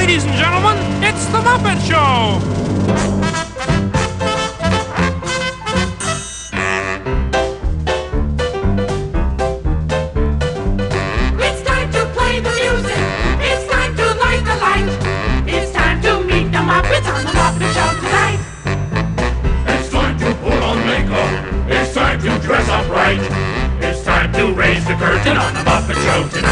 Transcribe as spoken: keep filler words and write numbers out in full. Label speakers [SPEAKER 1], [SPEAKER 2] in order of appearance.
[SPEAKER 1] Ladies and gentlemen, it's The Muppet Show!
[SPEAKER 2] It's time to play the music. It's time to light the light. It's time to meet the Muppets on The Muppet Show tonight.
[SPEAKER 3] It's time to put on makeup. It's time to dress up right. It's time to raise the curtain on The Muppet Show tonight.